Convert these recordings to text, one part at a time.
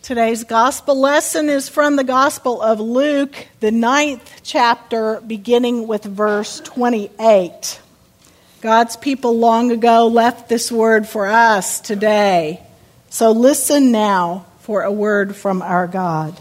Today's gospel lesson is from the Gospel of Luke, the 9th chapter, beginning with verse 28. God's people long ago left this word for us today. So listen now for a word from our God.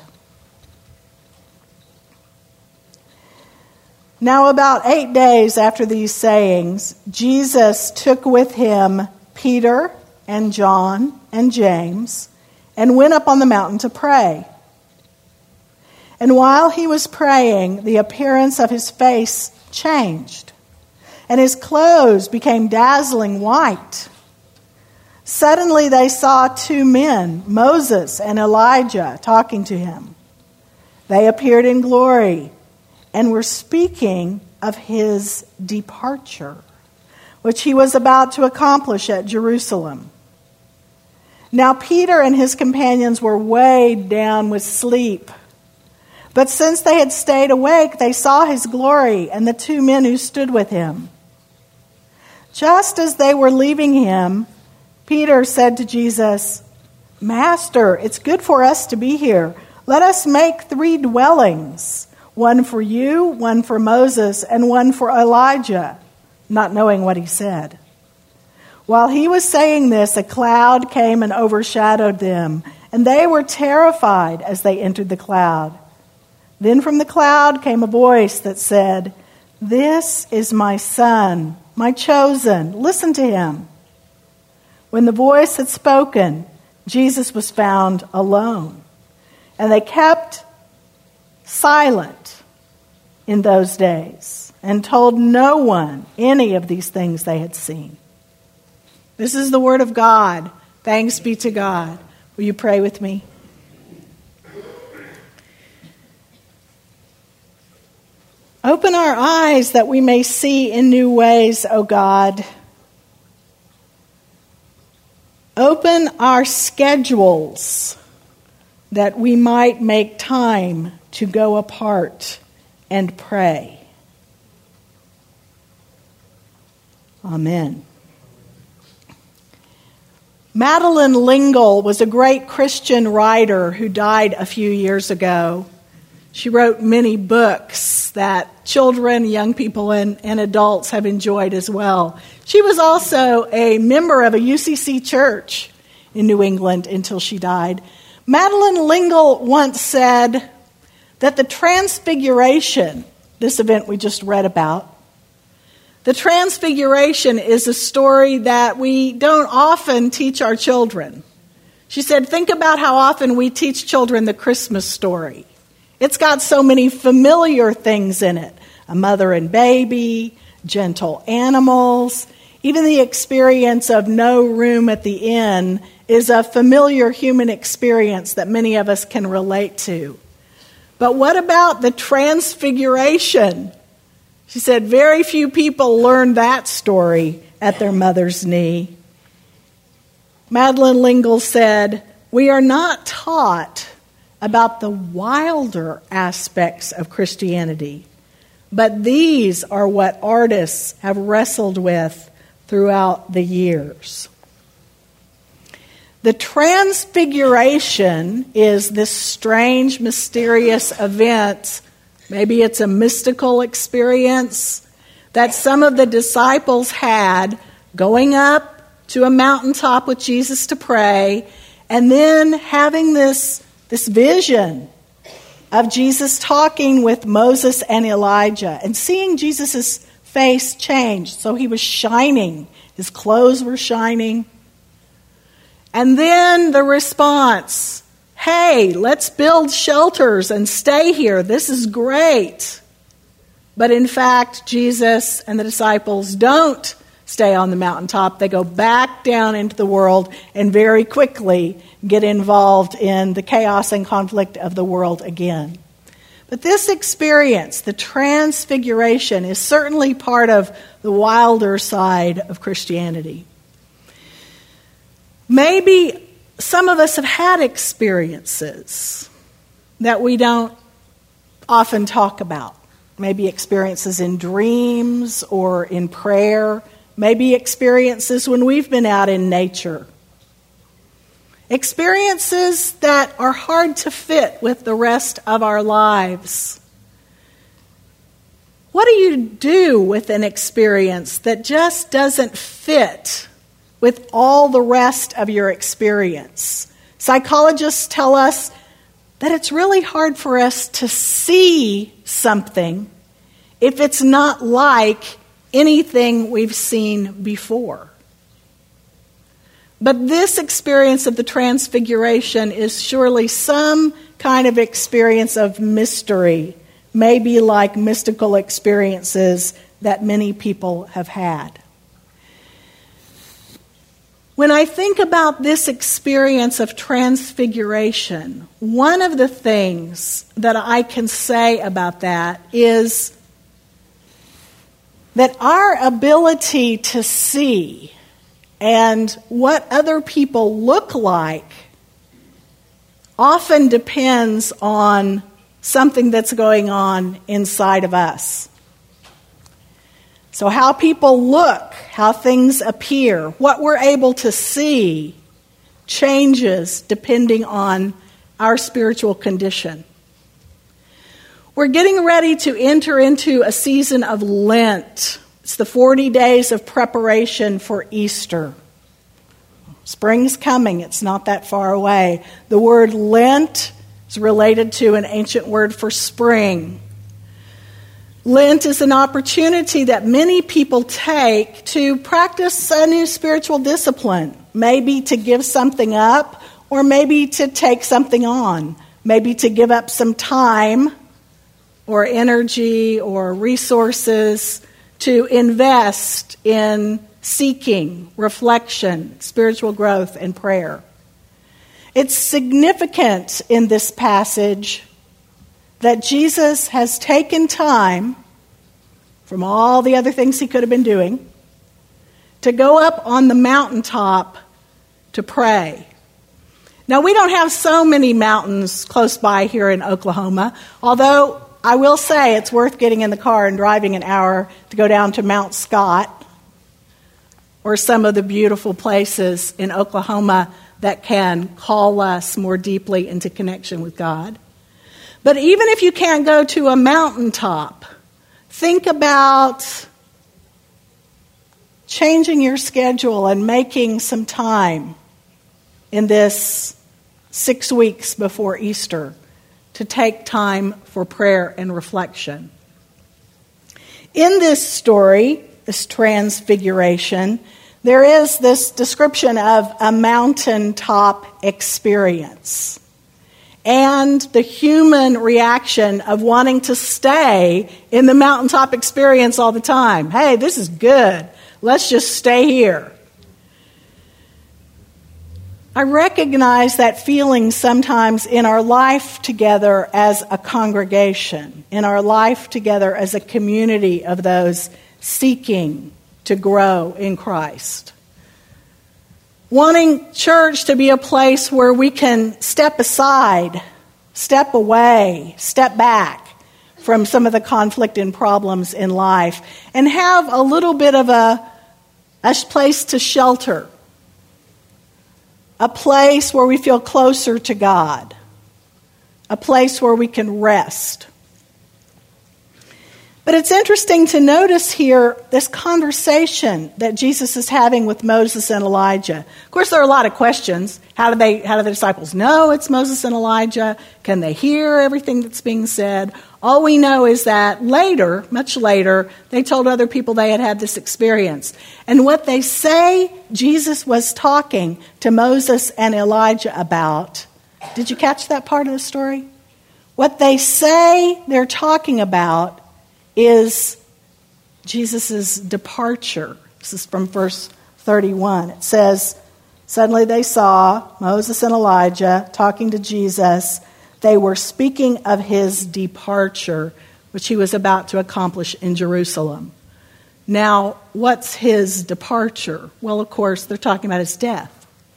Now about 8 days after these sayings, Jesus took with him Peter and John and James and went up on the mountain to pray. And while he was praying, the appearance of his face changed, and his clothes became dazzling white. Suddenly they saw two men, Moses and Elijah, talking to him. They appeared in glory and were speaking of his departure, which he was about to accomplish at Jerusalem. Now Peter and his companions were weighed down with sleep. But since they had stayed awake, they saw his glory and the two men who stood with him. Just as they were leaving him, Peter said to Jesus, "Master, it's good for us to be here. Let us make 3 dwellings, one for you, one for Moses, and one for Elijah," not knowing what he said. While he was saying this, a cloud came and overshadowed them, and they were terrified as they entered the cloud. Then from the cloud came a voice that said, "This is my son, my chosen. Listen to him." When the voice had spoken, Jesus was found alone, and they kept silent in those days and told no one any of these things they had seen. This is the word of God. Thanks be to God. Will you pray with me? Open our eyes that we may see in new ways, O God. Open our schedules that we might make time to go apart and pray. Amen. Madeleine L'Engle was a great Christian writer who died a few years ago. She wrote many books that children, young people, and adults have enjoyed as well. She was also a member of a UCC church in New England until she died. Madeleine L'Engle once said that the Transfiguration, this event we just read about, the Transfiguration is a story that we don't often teach our children. She said, think about how often we teach children the Christmas story. It's got so many familiar things in it. A mother and baby, gentle animals. Even the experience of no room at the inn is a familiar human experience that many of us can relate to. But what about the Transfiguration? She said very few people learn that story at their mother's knee. Madeleine L'Engle said, "We are not taught about the wilder aspects of Christianity, but these are what artists have wrestled with throughout the years." The Transfiguration is this strange, mysterious event. Maybe it's a mystical experience that some of the disciples had going up to a mountaintop with Jesus to pray, and then having this vision of Jesus talking with Moses and Elijah and seeing Jesus' face change. So he was shining. His clothes were shining. And then the response, "Hey, let's build shelters and stay here. This is great." But in fact, Jesus and the disciples don't stay on the mountaintop. They go back down into the world and very quickly get involved in the chaos and conflict of the world again. But this experience, the Transfiguration, is certainly part of the wilder side of Christianity. Maybe some of us have had experiences that we don't often talk about. Maybe experiences in dreams or in prayer. Maybe experiences when we've been out in nature. experiences that are hard to fit with the rest of our lives. What do you do with an experience that just doesn't fit with all the rest of your experience? Psychologists tell us that it's really hard for us to see something if it's not like anything we've seen before. But this experience of the Transfiguration is surely some kind of experience of mystery, maybe like mystical experiences that many people have had. When I think about this experience of Transfiguration, one of the things that I can say about that is that our ability to see and what other people look like often depends on something that's going on inside of us. So how people look, how things appear, what we're able to see changes depending on our spiritual condition. We're getting ready to enter into a season of Lent. It's the 40 days of preparation for Easter. Spring's coming. It's not that far away. The word Lent is related to an ancient word for spring. Lent is an opportunity that many people take to practice a new spiritual discipline, maybe to give something up or maybe to take something on, maybe to give up some time or energy or resources to invest in seeking, reflection, spiritual growth, and prayer. It's significant in this passage that Jesus has taken time from all the other things he could have been doing to go up on the mountaintop to pray. Now, we don't have so many mountains close by here in Oklahoma, although I will say it's worth getting in the car and driving an hour to go down to Mount Scott or some of the beautiful places in Oklahoma that can call us more deeply into connection with God. But even if you can't go to a mountaintop, think about changing your schedule and making some time in this 6 weeks before Easter to take time for prayer and reflection. In this story, this Transfiguration, there is this description of a mountaintop experience and the human reaction of wanting to stay in the mountaintop experience all the time. Hey, this is good. Let's just stay here. I recognize that feeling sometimes in our life together as a congregation, in our life together as a community of those seeking to grow in Christ. Wanting church to be a place where we can step aside, step away, step back from some of the conflict and problems in life and have a little bit of a place to shelter. A place where we feel closer to God. A place where we can rest. But it's interesting to notice here this conversation that Jesus is having with Moses and Elijah. Of course, there are a lot of questions. How do the disciples know it's Moses and Elijah? Can they hear everything that's being said? All we know is that later, much later, they told other people they had had this experience. And what they say Jesus was talking to Moses and Elijah about, did you catch that part of the story? What they say they're talking about is Jesus' departure. This is from verse 31. It says, suddenly they saw Moses and Elijah talking to Jesus. They were speaking of his departure, which he was about to accomplish in Jerusalem. Now, what's his departure? Well, of course, they're talking about his death.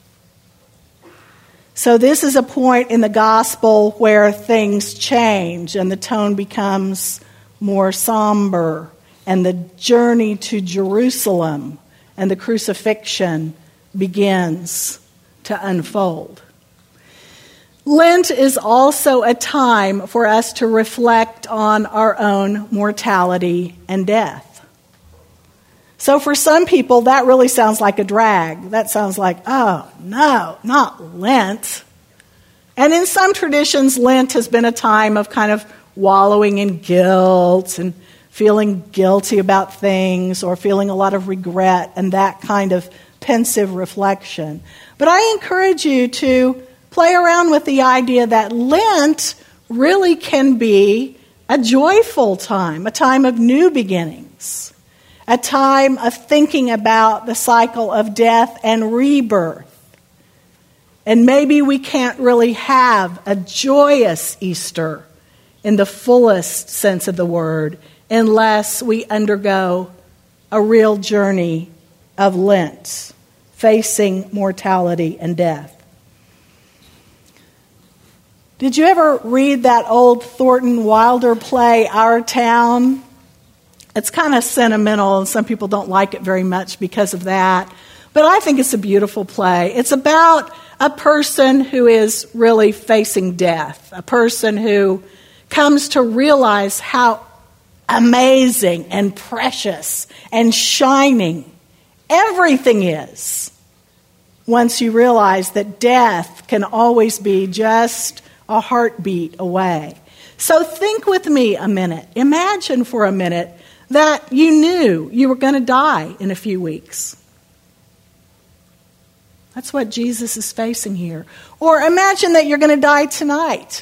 So this is a point in the gospel where things change and the tone becomes more somber, and the journey to Jerusalem and the crucifixion begins to unfold. Lent is also a time for us to reflect on our own mortality and death. So for some people, that really sounds like a drag. That sounds like, oh, no, not Lent. And in some traditions, Lent has been a time of kind of wallowing in guilt and feeling guilty about things or feeling a lot of regret and that kind of pensive reflection. But I encourage you to play around with the idea that Lent really can be a joyful time, a time of new beginnings, a time of thinking about the cycle of death and rebirth. And maybe we can't really have a joyous Easter in the fullest sense of the word unless we undergo a real journey of Lent, facing mortality and death. Did you ever read that old Thornton Wilder play, Our Town? It's kind of sentimental, and some people don't like it very much because of that. But I think it's a beautiful play. It's about a person who is really facing death, a person who comes to realize how amazing and precious and shining everything is once you realize that death can always be just a heartbeat away. So think with me a minute. Imagine for a minute that you knew you were going to die in a few weeks. That's what Jesus is facing here. Or imagine that you're going to die tonight.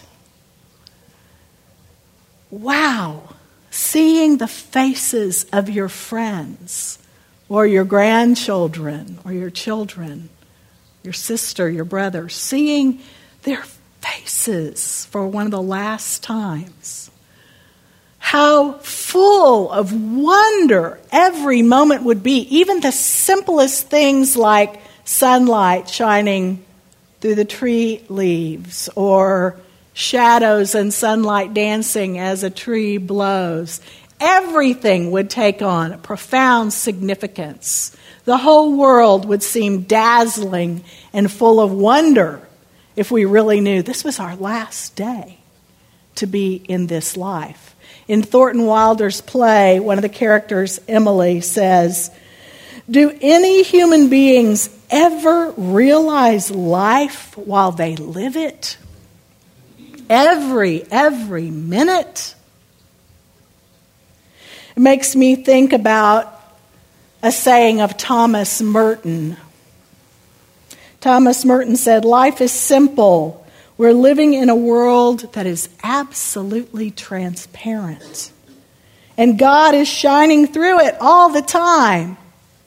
Wow. Seeing the faces of your friends or your grandchildren or your children, your sister, your brother, seeing their faces for one of the last times. How full of wonder every moment would be. Even the simplest things like sunlight shining through the tree leaves or shadows and sunlight dancing as a tree blows. Everything would take on a profound significance. The whole world would seem dazzling and full of wonder if we really knew this was our last day to be in this life. In Thornton Wilder's play, one of the characters, Emily, says, "Do any human beings ever realize life while they live it? Every minute?" It makes me think about a saying of Thomas Merton. Thomas Merton said, "Life is simple. We're living in a world that is absolutely transparent. And God is shining through it all the time.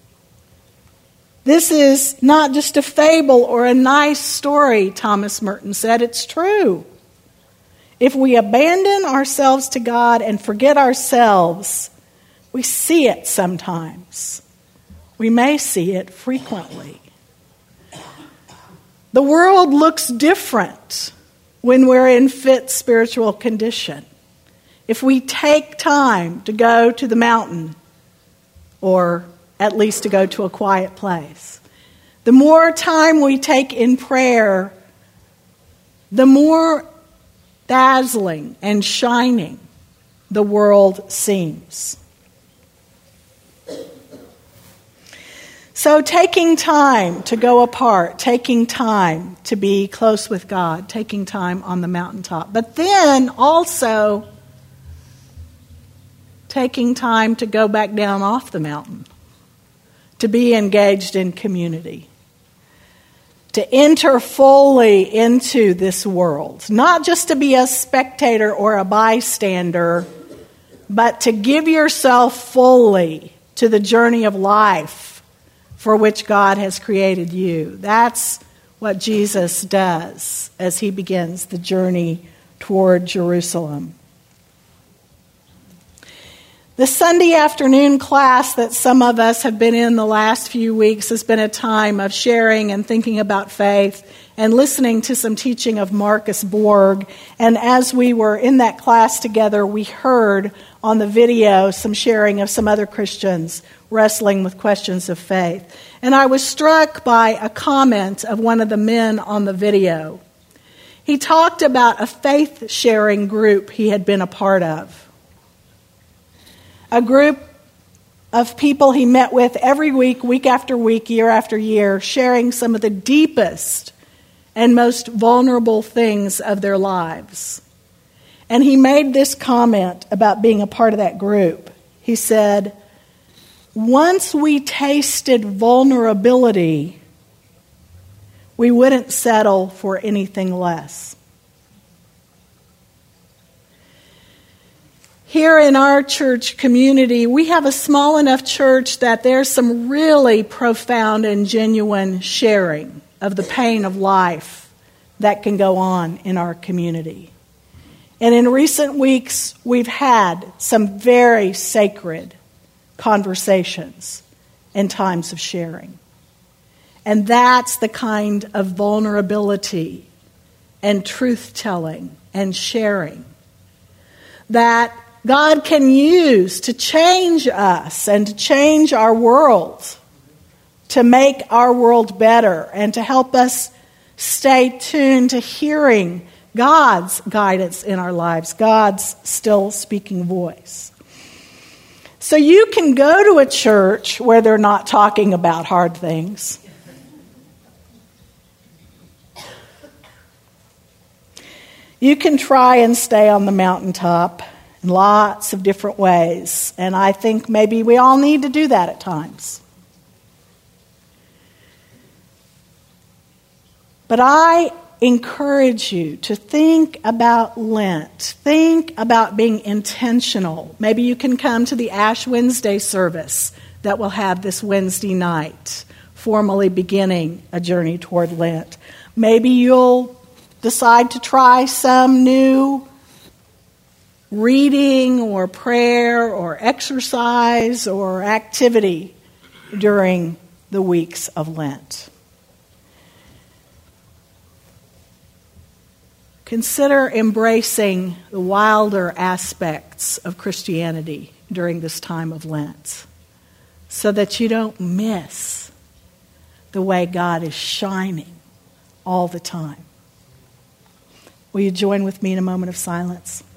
This is not just a fable or a nice story," Thomas Merton said. It's true. If we abandon ourselves to God and forget ourselves, we see it sometimes. We may see it frequently. The world looks different when we're in fit spiritual condition. If we take time to go to the mountain, or at least to go to a quiet place, the more time we take in prayer, the more dazzling and shining the world seems. So taking time to go apart, taking time to be close with God, taking time on the mountaintop, but then also taking time to go back down off the mountain, to be engaged in community, to enter fully into this world, not just to be a spectator or a bystander, but to give yourself fully to the journey of life for which God has created you. That's what Jesus does as he begins the journey toward Jerusalem. The Sunday afternoon class that some of us have been in the last few weeks has been a time of sharing and thinking about faith and listening to some teaching of Marcus Borg. And as we were in that class together, we heard on the video some sharing of some other Christians wrestling with questions of faith. And I was struck by a comment of one of the men on the video. He talked about a faith-sharing group he had been a part of. A group of people he met with every week, week after week, year after year, sharing some of the deepest and most vulnerable things of their lives. And he made this comment about being a part of that group. He said, once we tasted vulnerability, we wouldn't settle for anything less. Here in our church community, we have a small enough church that there's some really profound and genuine sharing of the pain of life that can go on in our community. And in recent weeks, we've had some very sacred conversations and times of sharing. And that's the kind of vulnerability and truth-telling and sharing that God can use to change us and to change our world, to make our world better and to help us stay tuned to hearing God's guidance in our lives, God's still speaking voice. So you can go to a church where they're not talking about hard things. You can try and stay on the mountaintop in lots of different ways. And I think maybe we all need to do that at times. But I encourage you to think about Lent. Think about being intentional. Maybe you can come to the Ash Wednesday service that we'll have this Wednesday night, formally beginning a journey toward Lent. Maybe you'll decide to try some new reading or prayer or exercise or activity during the weeks of Lent. Consider embracing the wilder aspects of Christianity during this time of Lent so that you don't miss the way God is shining all the time. Will you join with me in a moment of silence?